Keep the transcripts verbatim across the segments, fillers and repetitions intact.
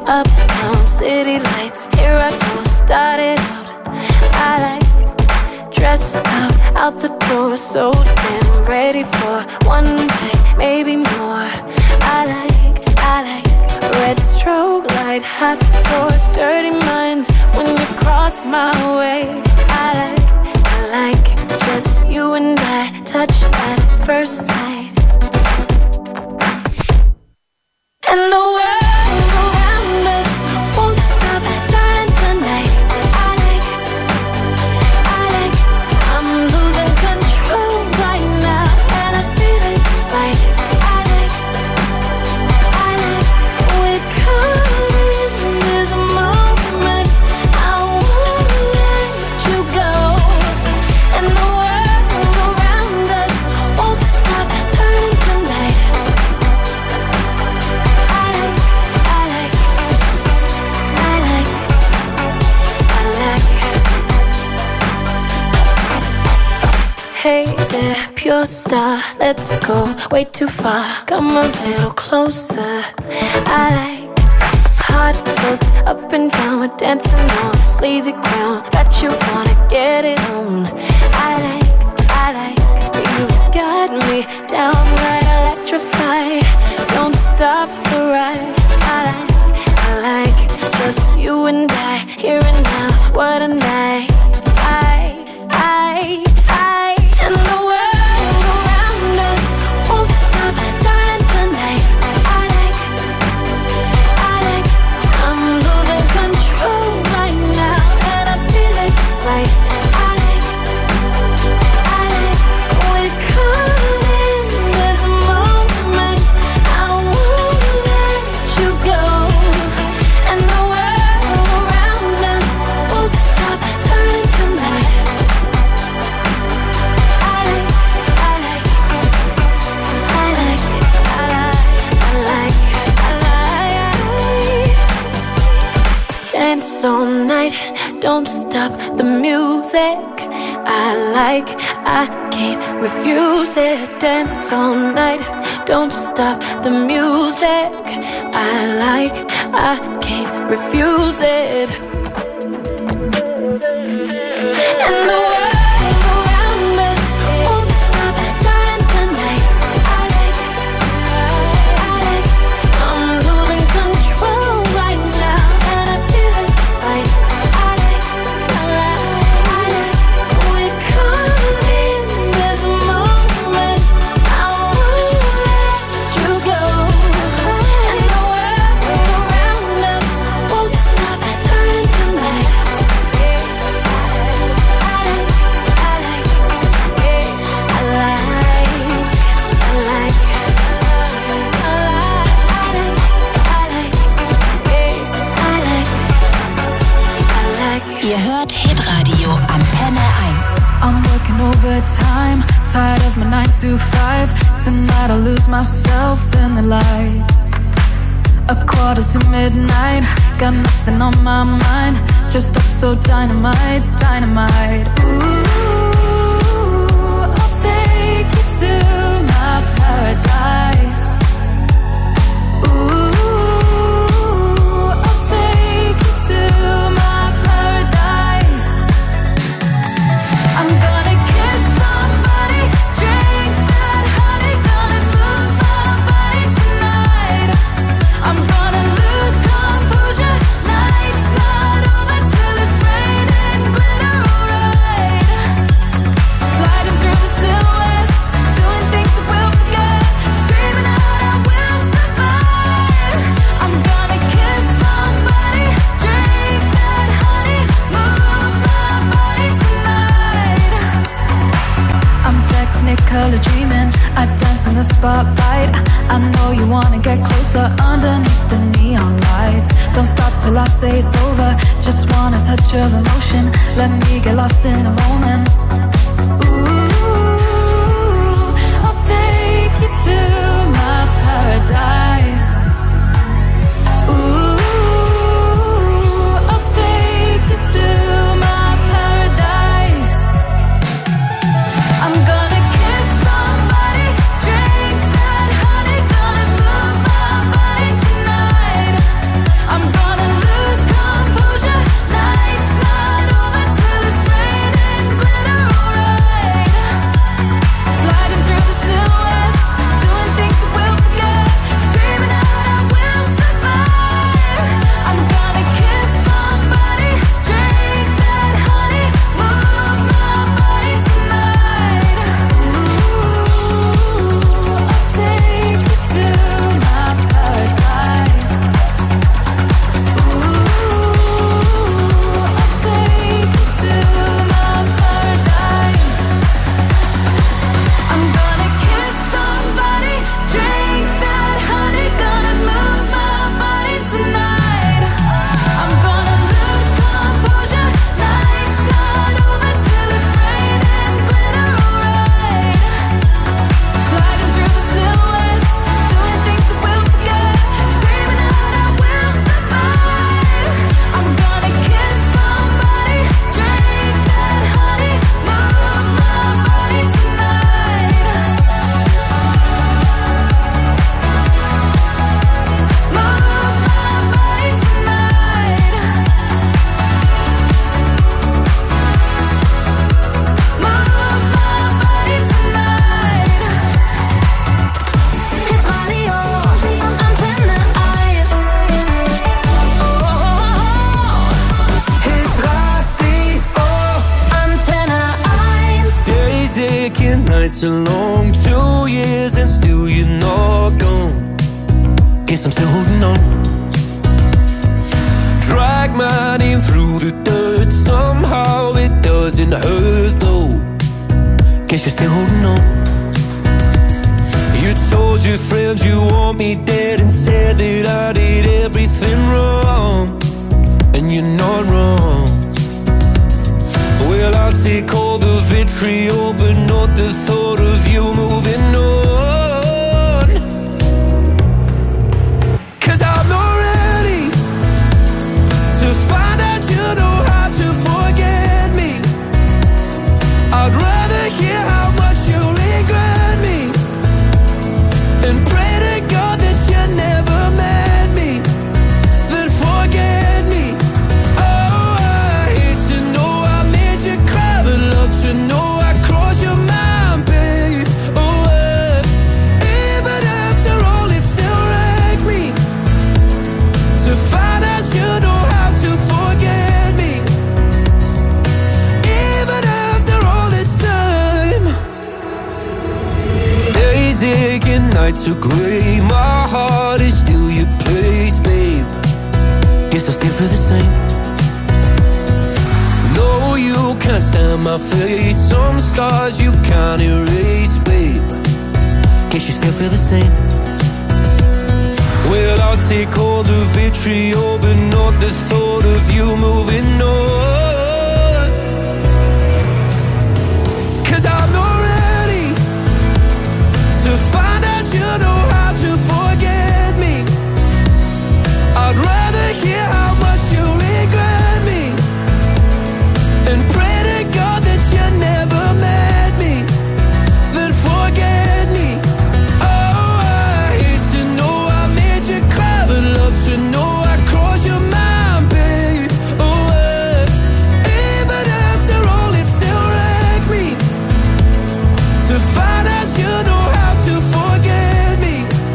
Uptown city lights, here I go, started out. I like dressed up, out the door, so damn ready for one night, maybe more. I like, I like red strobe light, hot floors, dirty minds when you cross my way. I like, I like just you and I, touch at first sight. And the world around us won't stop turning tonight. I like, I like, I'm losing control right now, and I feel it's right. I like, I like, we're caught in this moment. I won't let you go. And the world around us won't stop turning tonight. Hey there, pure star, let's go way too far. Come a little closer. I like hot looks up and down, we're dancing on sleazy ground. Bet you wanna get it on. I like, I like, you've got me downright electrified. Don't stop the rise. I like, I like, just you and I, here and now, what a night. I, I, I. And the world around us won't stop turning tonight. I like, I like, I'm losing control right now, and I feel it's right. I like, I like, we're caught in this moment. I won't let you go. And the world around us won't stop turning tonight. Dance all night, don't stop the music. I like, I can't refuse it. Dance all night, don't stop the music. I like, I can't refuse it. And the world around us won't stop turning tonight. I like, I like, I'm losing control right now, and I feel it's right. I like, I like, I like, we're caught in this moment. I won't let you go. And the world around us won't stop turning tonight. Ihr hört Hitradio Antenne eins. I'm working overtime, tired of my nine to five. Tonight I'll lose myself in the lights. A quarter to midnight, got nothing on my mind. Dressed up so dynamite, dynamite. Ooh, I'll take you to my paradise. Ooh, I'll take you to my paradise. I'm gonna kiss somebody, drink that honey, gonna move my body tonight. I'm gonna lose composure, night's not over till it's raining glitter, alright. Sliding through the silhouettes, doing things that we'll forget, screaming out I will survive. I'm gonna kiss somebody, drink that honey, move my body tonight. I'm technicolor dreaming, I dance in the spotlight. I know you wanna get closer underneath the neon lights. Don't stop till I say it's over, just want a touch of emotion. Let me get lost in the moment. Ooh, I'll take you to my paradise. Ooh, I'll take you to my paradise. I'm gonna kiss somebody, drink that honey, gonna move my body tonight. I'm gonna nights alone, two years and still you're not gone. Guess I'm still holding on. Drag my name through the dirt, somehow it doesn't hurt though. Guess you're still holding on. You told your friends you want me dead and said that I did everything wrong. And you're not wrong. Well, I'll take all the vitriol, but not the thought of you moving on. 'Cause I'm not ready to find out you know how to forget me. I'd rather hear how much you regret me and pray to God that you never met me, then forget me. Oh, I hate to know I made you cry, but love to know I crossed your mind, babe. Oh, uh, even after all, it still wrecked me to find out you know how to forget me. Even after all this time, days aching, nights are grey, my heart is still your place, babe. Guess I still feel the same. No, you can't stand my face, some scars you can't erase, babe. Guess you still feel the same. Well, I'll take all the vitriol, but not the thought of you moving on. 'Cause I'm not ready to find out you know how to forget me. I'd rather hear how much you regret me and pray to God that you never met me, then forget me. Oh, I hate to know I made you cry, but love to know I crossed your mind, babe. Oh, uh, even after all, it still wrecked me to find out you know how to forget me.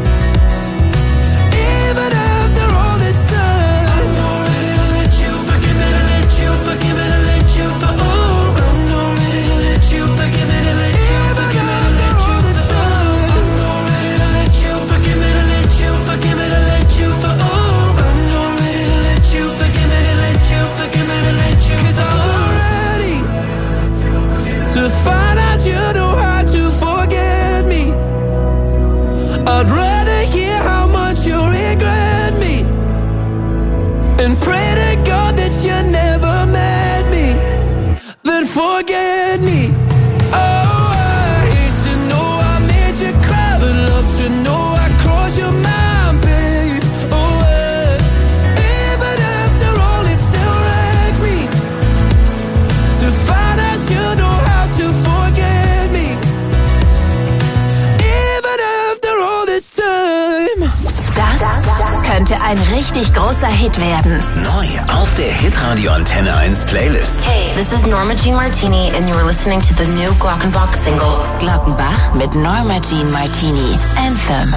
Even after all this time, I'm not ready to let you forgive me, to let you forgive me, to let you for oh, I'm not ready to let you forgive me, to let you forgive me, to let you this time. I'm not ready to let you forgive me, to let you forgive me, to let you for oh, I'm not ready to let you forgive me, to let you forgive me, to let you. 'Cause I'm not ready to find out you know how to forget me. I'd rather hear how much you regret me and pray to God that you never met me, then forget me. Oh, I hate to know I made you cry, but love to know I crossed your mind, babe. Oh, uh, even after all, it still wrecked me to find out you know how to forget me. Even after all this time. Das könnte ein richtig großer Hit werden. Neu auf der Hitradio Antenne eins Playlist. Hey, this is Norma Jean Martini and you're listening to the new Glockenbach single. Glockenbach mit Norma Jean Martini. Anthem.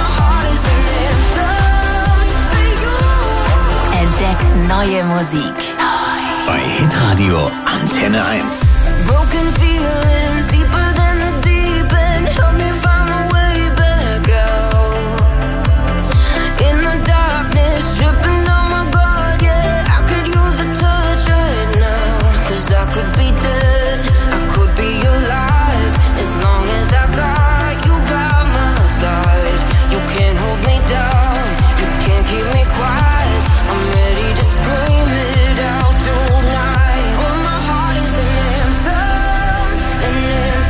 Entdeckt neue Musik. Bei Hitradio Antenne eins. Broken feelings deeper than the deep end. Help me find a way back out. In the darkness, dripping on my guard, yeah. I could use a touch right now. 'Cause I could be dead, I could be alive. As long as I got you by my side. You can't hold me down, you can't keep me quiet. I'm ready to scream it out tonight. Oh, my heart is an anthem, an anthem.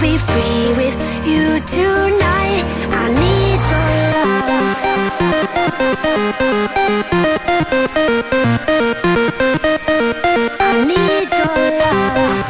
be free with you tonight. I need your love. I need your love.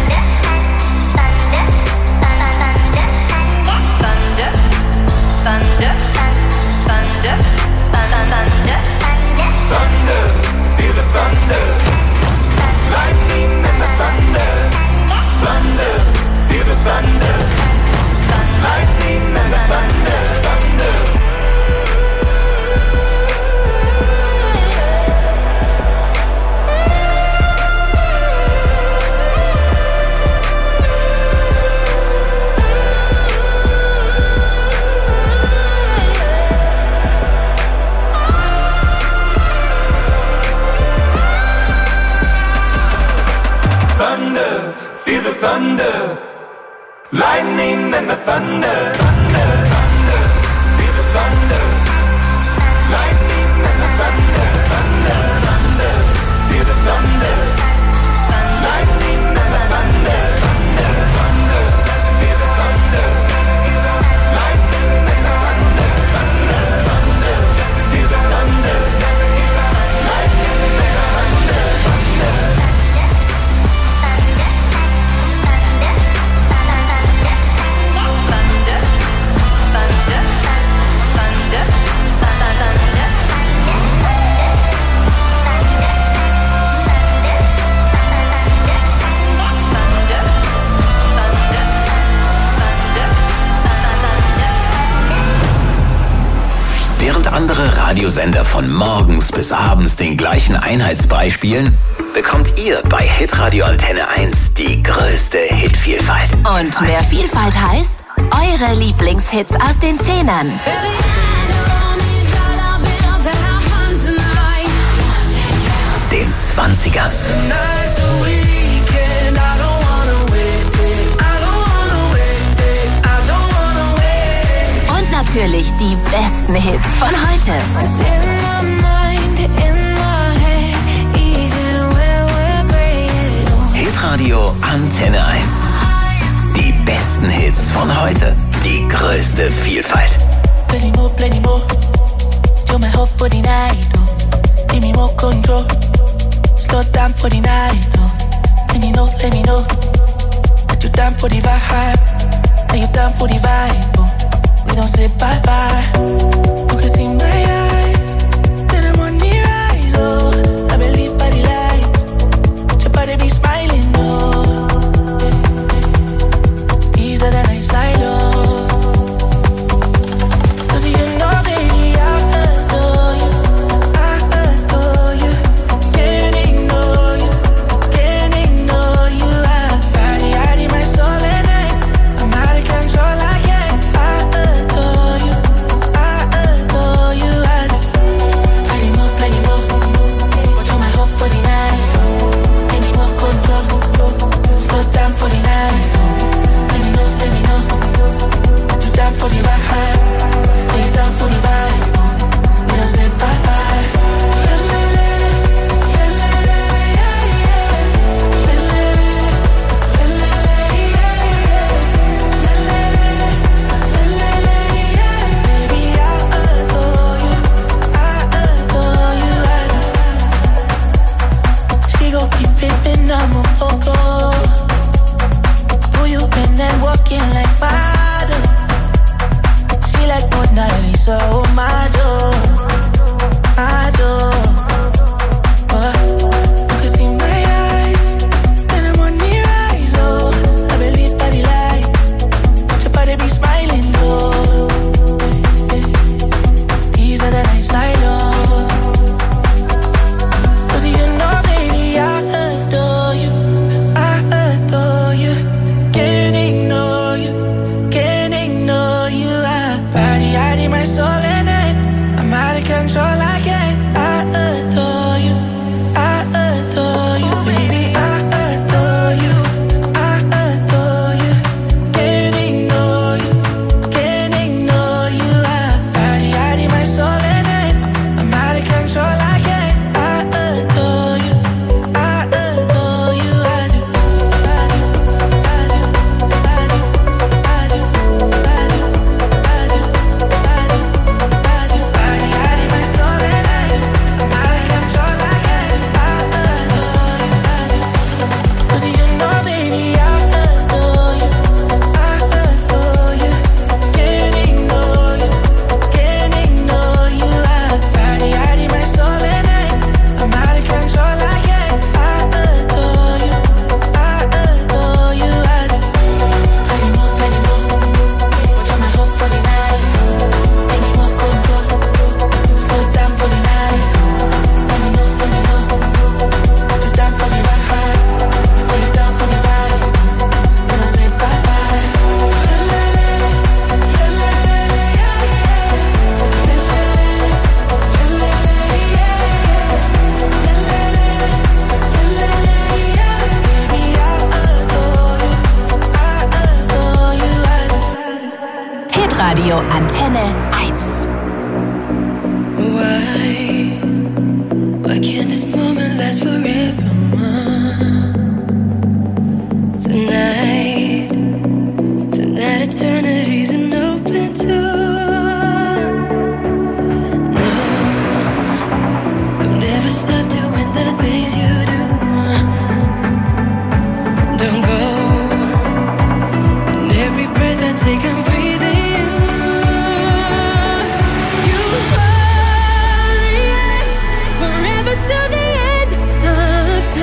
Thunder, thunder, Lightning and the thunder, thunder, thunder, feel the thunder. Lightning and the thunder, thunder, thunder, feel the thunder. Lightning and the thunder, thunder, thunder, feel the thunder. Lightning and the thunder, thunder, thunder, feel the thunder. Lightning and the thunder, thunder. Während andere Radiosender von morgens bis abends den gleichen Einheitsbrei spielen, bekommt ihr bei Hitradio Antenne eins die größte Hitvielfalt. Und mehr Vielfalt heißt eure Lieblingshits aus den Zehnern. Den Zwanzigern. Und natürlich die besten Hits von heute. Hitradio Antenne eins. Die besten Hits von heute. Die größte Vielfalt. Plenty more, plenty more. You're my hope for the night, oh. Give me more control. Slow down for the night, oh. Let me know, let me know. That you down for the vibe. That you down for the vibe, oh. We don't say bye-bye. You can see my eyes. Then I'm on the rise, oh. I believe by the light. Your body be smiling, oh. Easier than I silo. Radio Antenne eins. Why, why can't this moment last forever? Tonight, tonight eternity's an open door. No, don't ever stop doing the things you do. Don't go, and every breath I take I'm breathing you. You hurry forever till the end of time.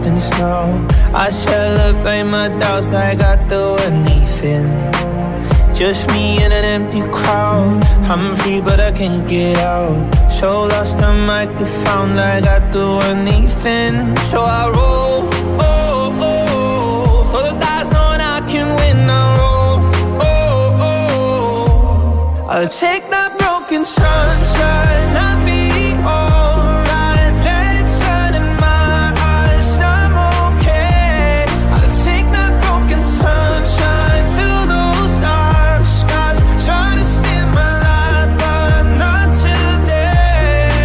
lost in snow. I celebrate my doubts like I do anything. Just me in an empty crowd. I'm free but I can't get out. So lost I might be found like I do anything. So I roll, oh, oh, for the dice knowing I can win. I roll, oh, oh, I'll take that broken sunshine. I'll be alright. Let it shine in my eyes. I'm okay. I'll take that broken sunshine. Fill those dark skies. Try to steal my light, but not today.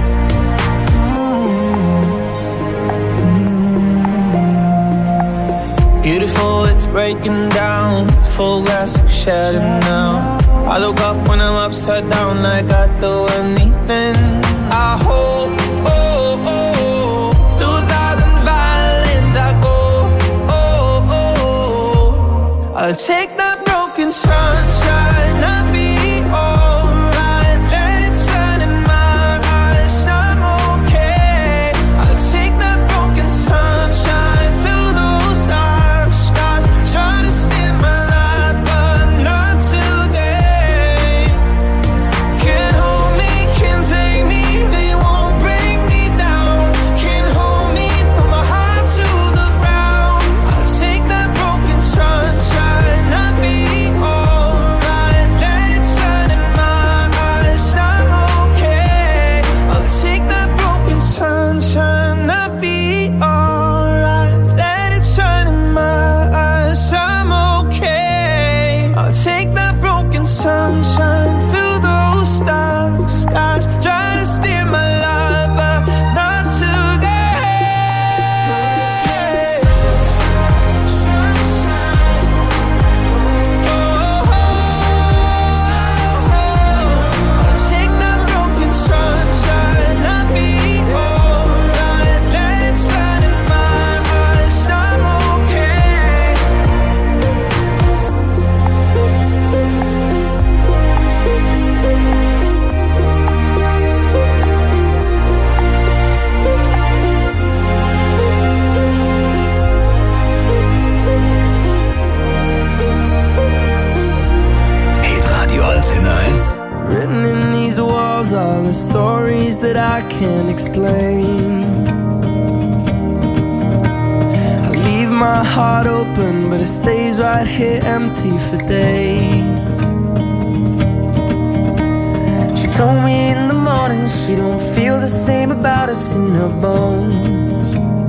Mm-hmm. Beautiful, it's breaking down. Full glass like shattered now. I look up when I'm upside down like I do anything. I hope, oh, oh, through a thousand violins I go, oh, oh, I'll take that broken sunshine. I'll be alright. Let it shine in my eyes. I'm okay. I'll take that broken sunshine. Fill those dark skies. Try to steal my light, but not today. Can't hold me, can't take me. They won't bring me down. Can't hold me, throw my heart to the ground. I'll take that broken sunshine. I'll be alright. Let it shine in my eyes. I'm okay. I'll take that broken sunshine. I'll be alright. Let it shine in my eyes. I'm okay. I'll take that broken sunshine through those dark skies. Try to steer my life, but not today. I'll take that broken sunshine. I'll be alright. Let it shine in my eyes. I'm okay. Hitradio Antenne eins. Written in these walls are the stories that I can't explain. I leave my heart open, but it stays right here empty for days. She told me in the morning she don't feel the same about us in her bones.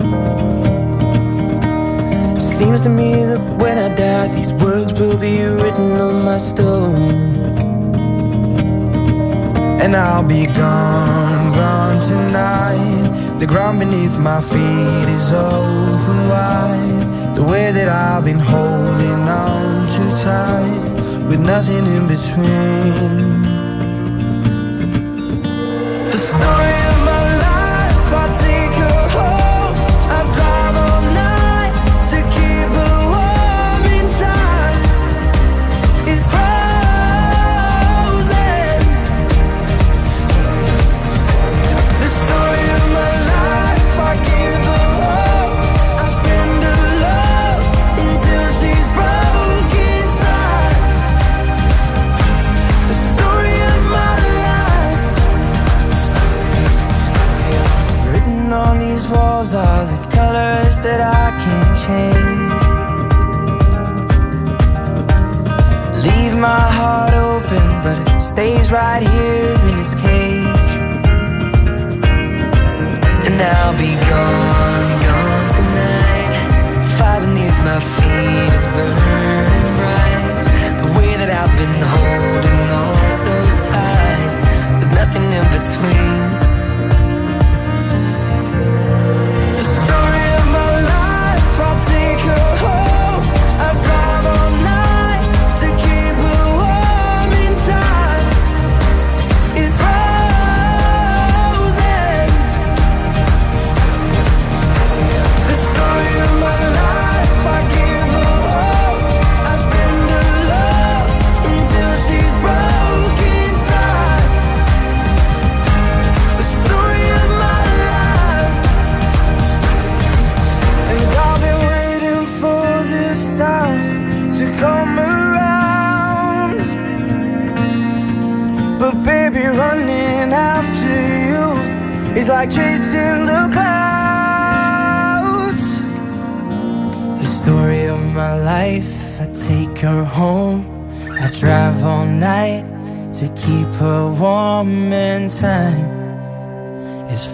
Seems to me that when I die, these words will be written on my stone. And I'll be gone, gone tonight. The ground beneath my feet is open wide. The way that I've been holding on too tight, with nothing in between. The story of my life, I'll take her home. I'll drive all night to keep her warm in time. It's frozen. The story of my life, I give her hope. I spend her love until she's broke inside. The story of my life. Written on these walls are the colors that I can't change. Leave my heart open, but it stays right here in its cage. And I'll be gone, gone tonight. Fire beneath my feet is burning bright. The way that I've been holding on so tight, with nothing in between. The story of my life, I'll take her home. I'll drive all night to keep her warm in time. It's frozen. The story of my life, I give her hope. I be running after you. It's like chasing the clouds. The story of my life, I take her home. I drive all night to keep her warm, and time is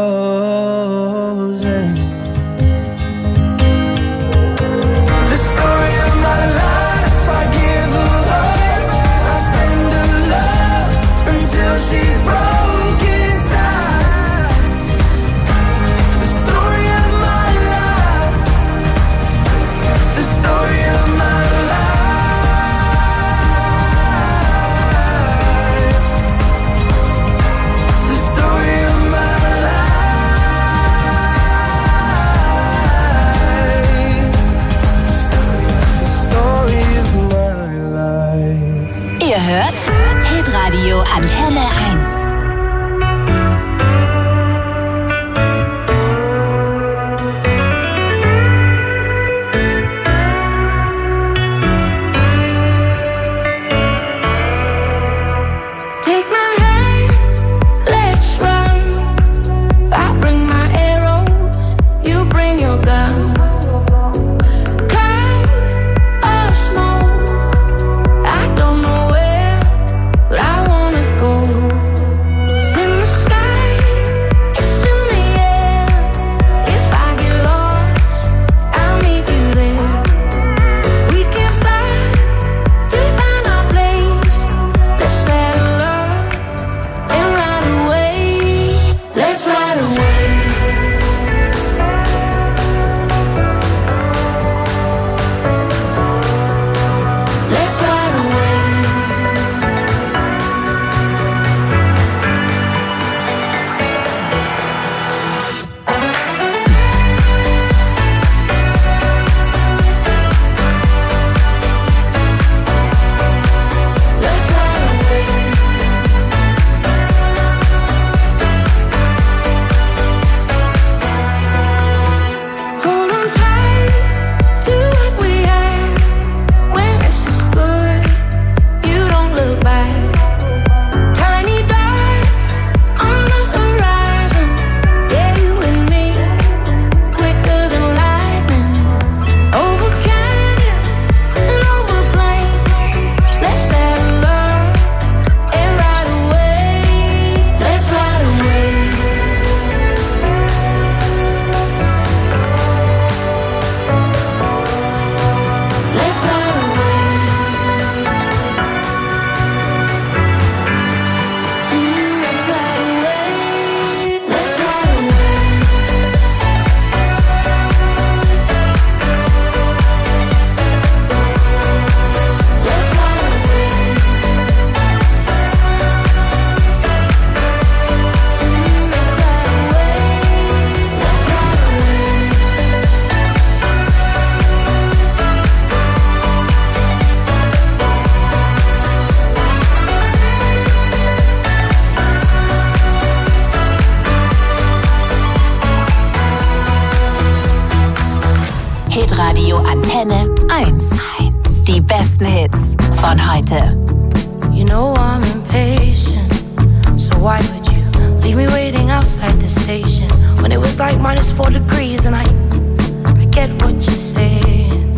frozen. The story of my life, I give her love, I spend her love until she's broken inside. The story of my life, the story of my life. Ihr hört Hitradio Antenne eins. Hitradio Antenne eins. Die besten Hits von heute. You know I'm impatient, so why would you leave me waiting outside the station when it was like minus four degrees? And I, I get what you're saying.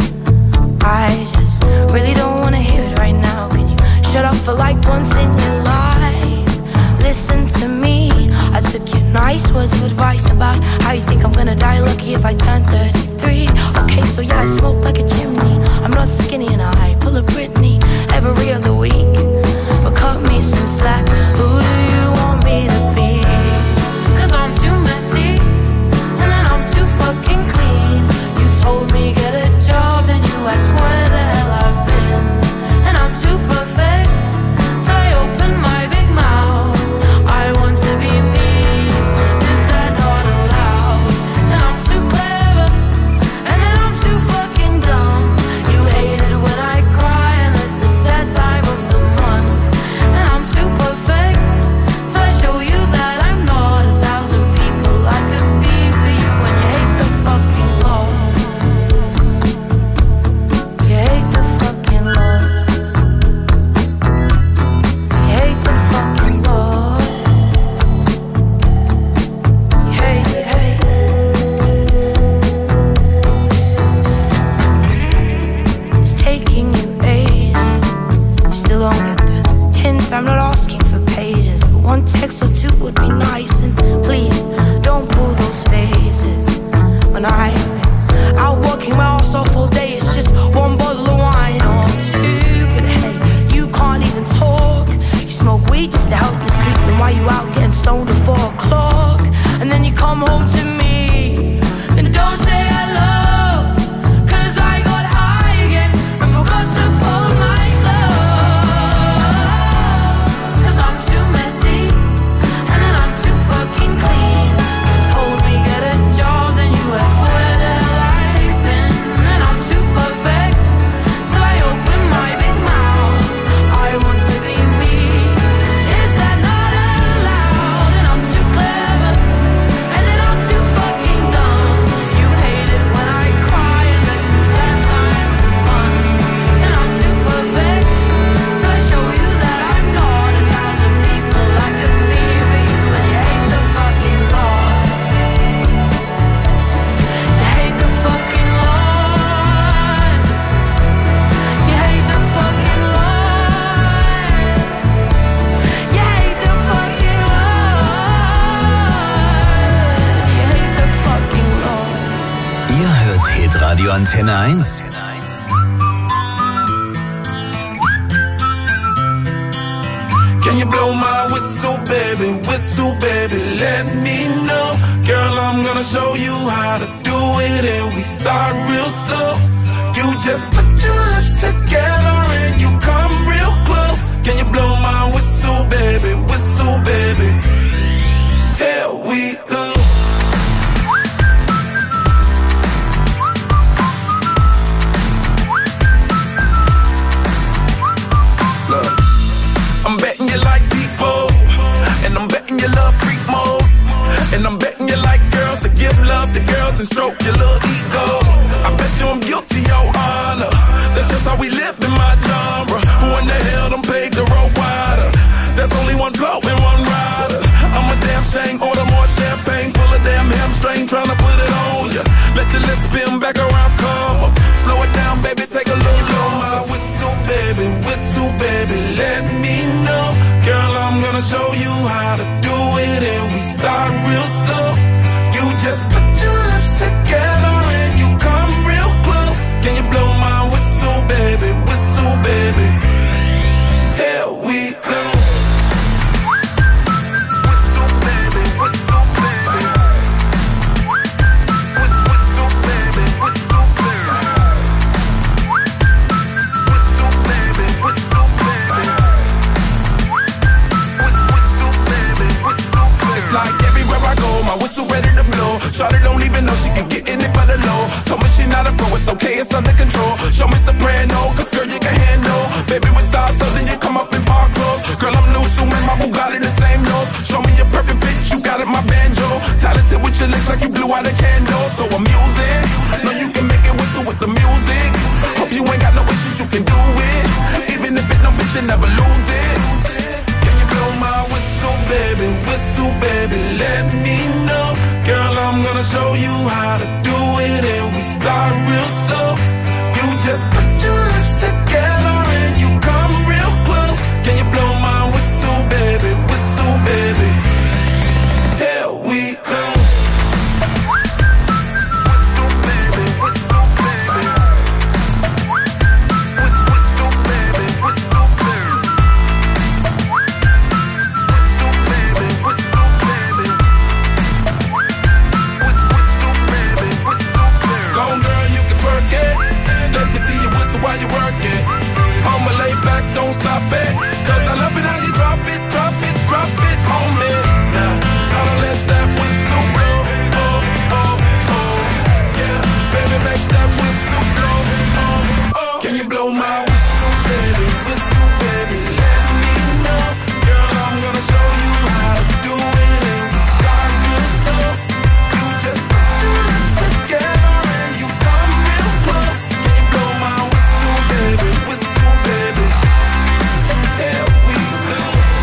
I just really don't wanna hear it right now. Can you shut up for like once in your life? Listen to me. I took your nice words of advice about how you think I'm gonna die lucky if I turn thirty-three. Okay, so yeah, I smoke like a chimney. I'm not skinny and I pull a Britney every other week. But cut me some slack. Who do you want me to be? Cause I'm too messy and then I'm too fucking clean. You told me get a job and you asked where the hell I've been. And I'm too perfect till I open my big mouth. I want to be me, is that not allowed? And I'm too clever and then I'm too fucking dumb. You hated when I Antenne eins. Can you blow my whistle, baby, whistle, baby, let me know. Girl, I'm gonna show you how to do it, and we start real slow. You just put your lips together and you come real close. Can you blow my whistle, baby, whistle, baby? Here we go. Look, I'm betting you like people, and I'm betting you love freak mode, and I'm betting you like girls to give love to girls and stroke your little ego. I bet you I'm guilty, your honor. That's just how we live in my genre. Who in the hell done paved the road wider? There's only one flow and one rider. I'm a damn shame, order more champagne, full of damn hamstring, tryna put it on ya. Let your lips spin back around, come up. Slow it down, baby, take a little blow my whistle, baby, whistle, baby, let me know. Girl, I'm gonna show you how to do it, and we start real slow. You just put your lips together and you come real close. Can you blow my whistle, baby, whistle, baby? Here we go. Whistle, baby, whistle, baby. Whistle, baby, whistle, baby. Whistle, baby, whistle, baby. Whistle, baby, whistle, baby. It's like everywhere I go, my whistle ready to blow. Shawty don't even know she can get in it for the low. Told me she not a pro, it's okay, it's under control. Show me soprano, cause girl you can handle. Baby with stars, so then you come up in park clothes. Girl I'm new, so man, my Bugatti the same nose. Show me a perfect bitch, you got it, my banjo. Talented with your lips like you blew out a candle. So I'm using, know you can make it whistle with the music. Hope you ain't got no issues, you can do it. Even if it don't fit, you never lose it. Can you blow my whistle, baby, whistle, baby, let me know. Girl, I'm gonna show you how to do it, and we start real slow. You just put your lips together and you come real close. Can you blow my whistle, baby, whistle, baby? Here we go. Whistle, baby, whistle, baby. Whistle, baby, whistle, baby. Whistle, baby, whistle, baby. Go on, girl, you can twerk it. Let me see you whistle while you work it. I'ma lay back, don't stop it. Cause I love it how you drop it, drop it, drop it on me. Now, tryna let that whistle blow. Oh, oh, oh. Yeah, baby, make that whistle blow. Oh, oh. Can you blow my whistle, baby? Whistle, baby, let me know. Girl, I'm gonna show you how to do it, and we start real slow. You just put your lips together and you come real close. Can you blow my whistle, baby, whistle, baby? Here we go.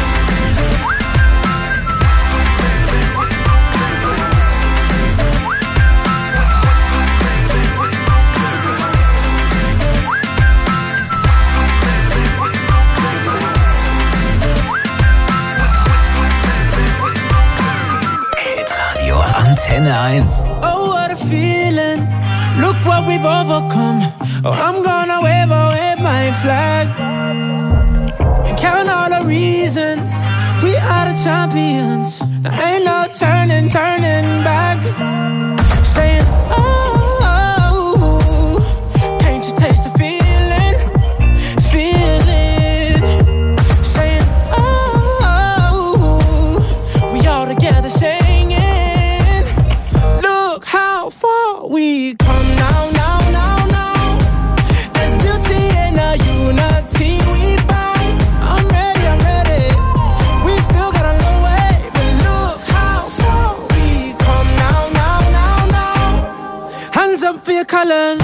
Hitradio Antenne eins. Oh, what a feeling. Look what we've overcome. Oh, I'm gonna wave away my flag and count all the reasons we are the champions. There ain't no turning, turning back. Saying, oh, oh, can't you taste the feeling? Feeling. Saying, oh, oh, we all together singing. Look how far we come now, now, now, now. There's beauty in the unity we found. I'm ready, I'm ready. We still got a long way, but look how far we come now, now, now, now. Hands up for your colors.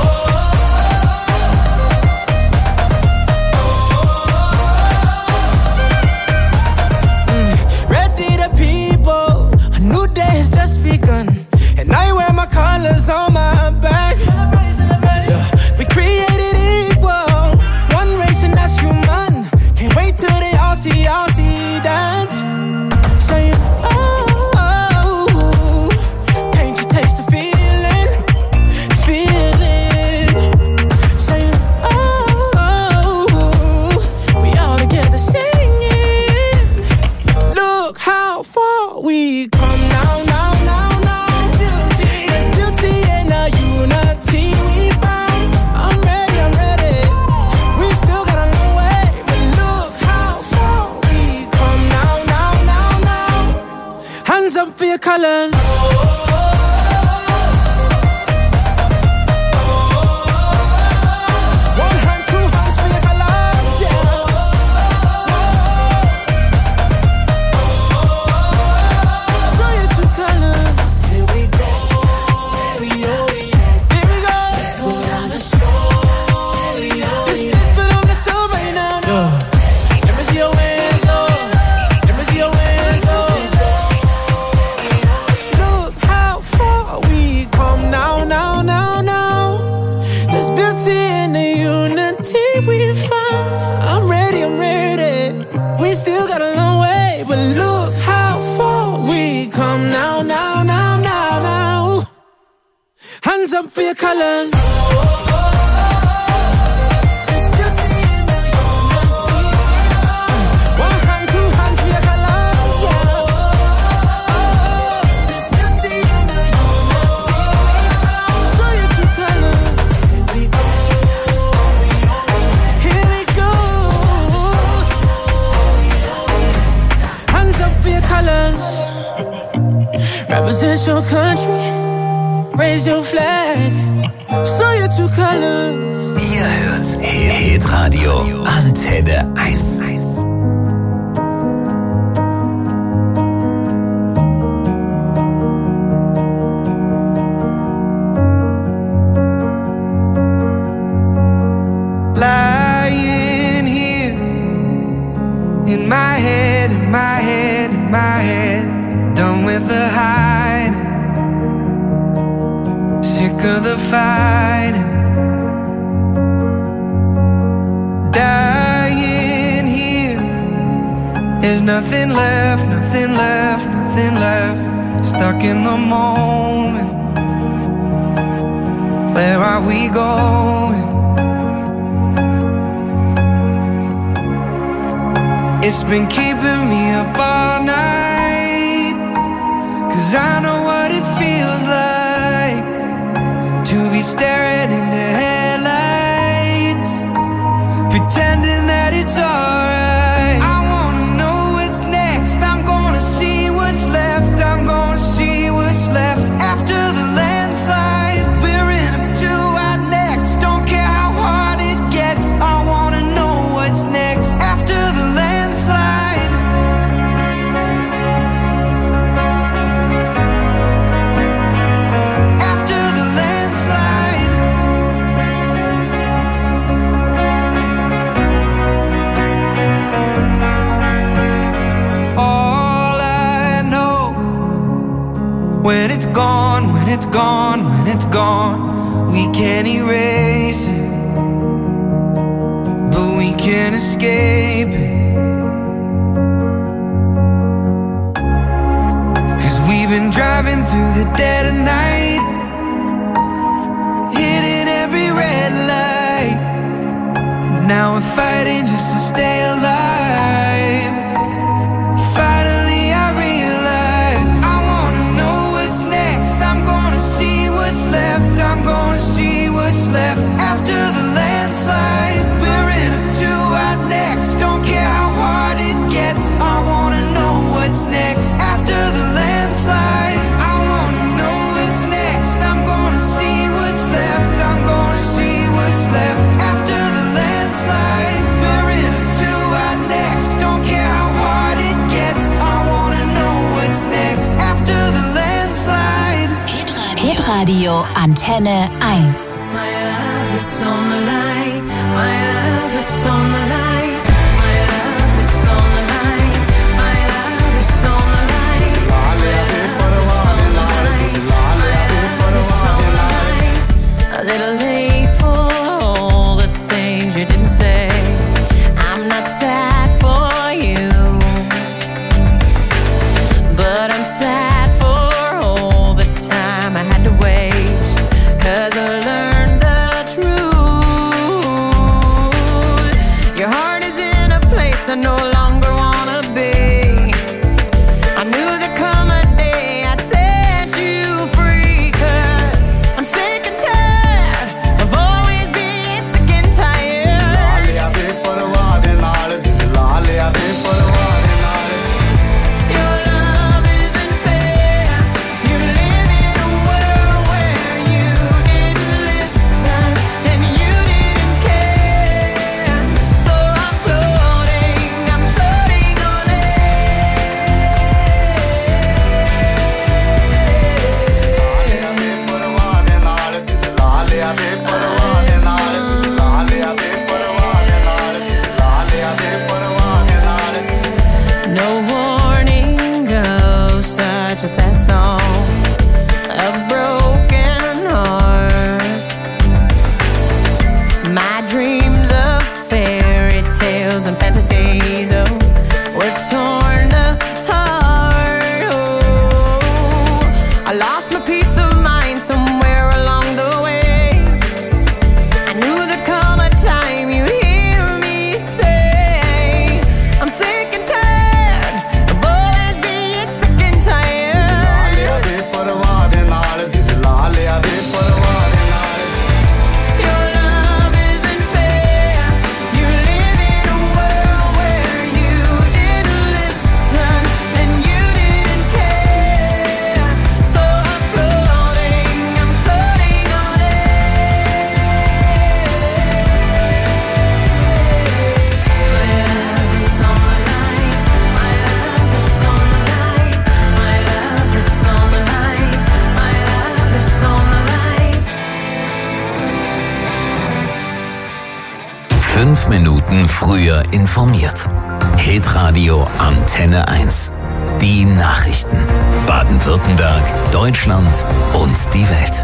Mm, ready the people, a new day has just begun. And I wear my colors on my back. Yeah. We created equal, one race and that's human. Can't wait till they all see, all see that. Saying, oh, oh, can't you taste the feeling? Feeling. your colors. One hand, two hands for your colors, yeah. Show your true colors. Here we go, we oh, we oh. Here we go. Let's go down the story, oh, this yeah. This bit on the show right now, now. Let me see your hands, oh. Let me see your hands, oh. Look how far we come now, now, now, now. There's beauty in the unity we found. I'm ready, I'm ready. We still got a long way, but look how far we come now, now, now, now, now. Hands up for your colors. There's beauty in the unity. One hand, two hands for your colors, yeah. There's beauty in the unity. Show your true colors. Here we go. Hands up for your colors. Represent your country. Raise your flag. Show your true colors. Ihr hört Hitradio Antenne eins. Lying here in my head, in my head, in my head. Done with the hiding, sick of the fighting. Dying here, there's nothing left, nothing left, nothing left. Stuck in the moment. Where are we going? It's been keeping me up all night, 'cause I know what it feels like to be staring into headlights, pretending that it's alright. I wanna know what's next. I'm gonna see what's left. I'm gonna see what's left after the landslide. We're in up to our necks. Don't care how hard it gets. I wanna know what's next after the landslide. After the landslide. All I know, when it's gone, when it's gone, when it's gone, we can't erase it, but we can't escape it. 'Cause we've been driving through the dead of night, hitting every red light. Now we're fighting just to stay alive. Finally I realize I wanna know what's next. I'm gonna see what's left. I'm gonna see what's left after the landslide. We're in up to our necks. Don't care how hard it gets. I wanna know what's next after the landslide. I wanna know what's next. I'm gonna see what's left. I'm gonna see what's left after the landslide. We're in up to our necks. Don't care how hard it gets. I wanna know what's next after the landslide. Hitradio Antenne eins. My love is on the line. My love is on the line. My love is on the line. My love is on the line. My love is on the line. My love is on the line. A little late for all the things you didn't say. I'm not sad for you, but I'm sad for all the time I had to waste. 'Cause I learned the truth. Your heart is in a place I no longer wanna be. I knew there'd come a day I'd set you free. 'Cause I'm sick and tired of always being sick and tired. Your love isn't fair. Minuten früher informiert. Hitradio Antenne eins. Die Nachrichten. Baden-Württemberg, Deutschland und die Welt.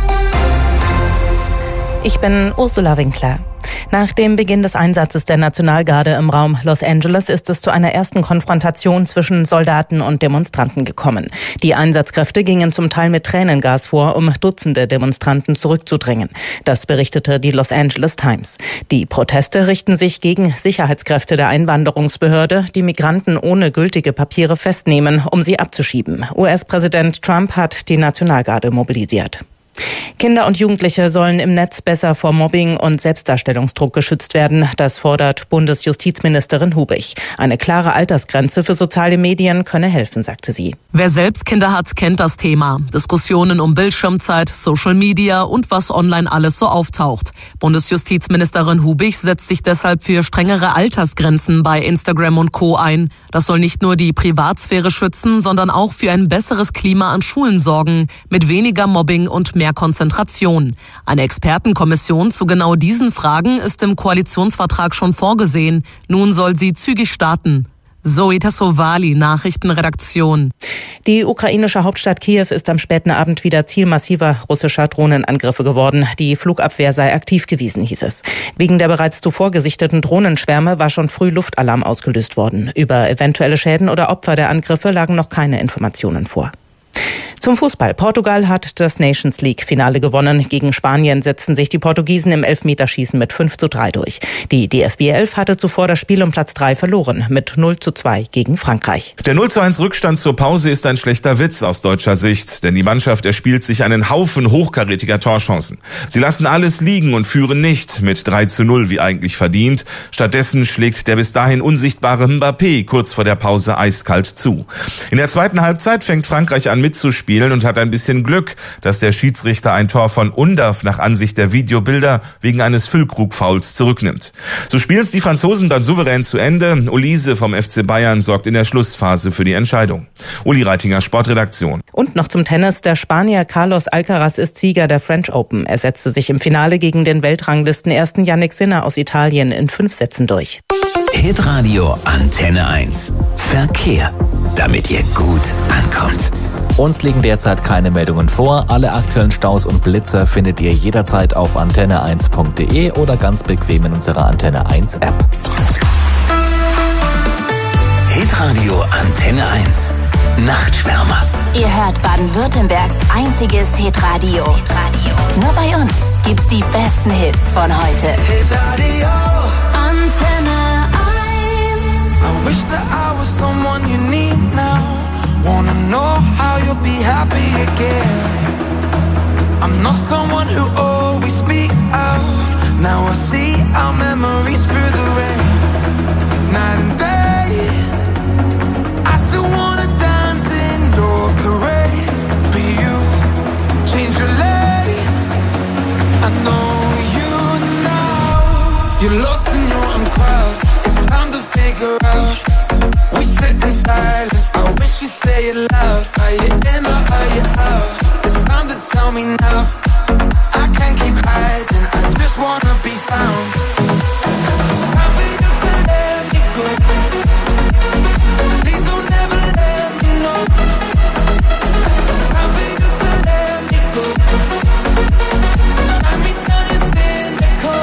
Ich bin Ursula Winkler. Nach dem Beginn des Einsatzes der Nationalgarde im Raum Los Angeles ist es zu einer ersten Konfrontation zwischen Soldaten und Demonstranten gekommen. Die Einsatzkräfte gingen zum Teil mit Tränengas vor, um Dutzende Demonstranten zurückzudrängen. Das berichtete die Los Angeles Times. Die Proteste richten sich gegen Sicherheitskräfte der Einwanderungsbehörde, die Migranten ohne gültige Papiere festnehmen, um sie abzuschieben. U S-Präsident Trump hat die Nationalgarde mobilisiert. Kinder und Jugendliche sollen im Netz besser vor Mobbing und Selbstdarstellungsdruck geschützt werden. Das fordert Bundesjustizministerin Hubich. Eine klare Altersgrenze für soziale Medien könne helfen, sagte sie. Wer selbst Kinder hat, kennt das Thema. Diskussionen um Bildschirmzeit, Social Media und was online alles so auftaucht. Bundesjustizministerin Hubich setzt sich deshalb für strengere Altersgrenzen bei Instagram und Co. ein. Das soll nicht nur die Privatsphäre schützen, sondern auch für ein besseres Klima an Schulen sorgen, mit weniger Mobbing und mehr Konzentration. Eine Expertenkommission zu genau diesen Fragen ist im Koalitionsvertrag schon vorgesehen. Nun soll sie zügig starten. Zoe Tassovali, Nachrichtenredaktion. Die ukrainische Hauptstadt Kiew ist am späten Abend wieder Ziel massiver russischer Drohnenangriffe geworden. Die Flugabwehr sei aktiv gewesen, hieß es. Wegen der bereits zuvor gesichteten Drohnenschwärme war schon früh Luftalarm ausgelöst worden. Über eventuelle Schäden oder Opfer der Angriffe lagen noch keine Informationen vor. Zum Fußball. Portugal hat das Nations League-Finale gewonnen. Gegen Spanien setzten sich die Portugiesen im Elfmeterschießen mit fünf zu drei durch. Die D F B elf hatte zuvor das Spiel um Platz drei verloren, mit null zu zwei gegen Frankreich. Der null zu eins Rückstand zur Pause ist ein schlechter Witz aus deutscher Sicht, denn die Mannschaft erspielt sich einen Haufen hochkarätiger Torchancen. Sie lassen alles liegen und führen nicht mit drei zu null wie eigentlich verdient. Stattdessen schlägt der bis dahin unsichtbare Mbappé kurz vor der Pause eiskalt zu. In der zweiten Halbzeit fängt Frankreich an mitzuspielen und hat ein bisschen Glück, dass der Schiedsrichter ein Tor von Undav nach Ansicht der Videobilder wegen eines Füllkrug-Fouls zurücknimmt. So spielen es die Franzosen dann souverän zu Ende. Olise vom F C Bayern sorgt in der Schlussphase für die Entscheidung. Uli Reitinger, Sportredaktion. Und noch zum Tennis. Der Spanier Carlos Alcaraz ist Sieger der French Open. Er setzte sich im Finale gegen den Weltranglistenersten Jannik Sinner aus Italien in fünf Sätzen durch. Hitradio Antenne eins. Verkehr, damit ihr gut ankommt. Uns liegen derzeit keine Meldungen vor. Alle aktuellen Staus und Blitzer findet ihr jederzeit auf antenne eins punkt de oder ganz bequem in unserer Antenne eins App. Hitradio Antenne eins. Nachtschwärmer. Ihr hört Baden-Württembergs einziges Hitradio. Nur bei uns gibt's die besten Hits von heute. Hitradio Antenne eins. I wish that I was someone you need now. Wanna know how you'll be happy again. I'm not someone who always speaks out. Now I see our memories through the rain. Night and day, I still wanna dance in your parade. But you change your lane. I know you now. You're lost in your own crowd. It's time to figure out. We sit in silence. I wish you say it loud. Are you in or are you out? It's time to tell me now. I can't keep hiding. I just wanna be found. It's time for you to let me go. Please don't ever let me know. It's time for you to let me go. Try me down, you're cynical.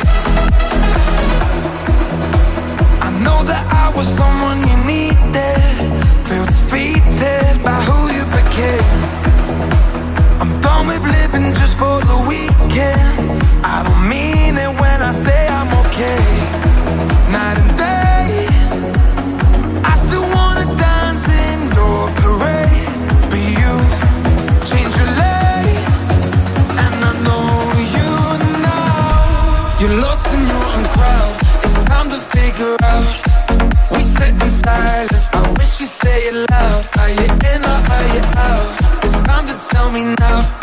I know that I was someone you needed. Feel defeated by who you became. I'm done with living just for the weekend. I don't mean it when I say I'm okay. Night and day, I still wanna dance in your parade. But you change your lane, and I know you now. You're lost in your own crowd. It's time to figure out. We sit in silence. I wish you say it loud. Are you in or are you out? It's time to tell me now.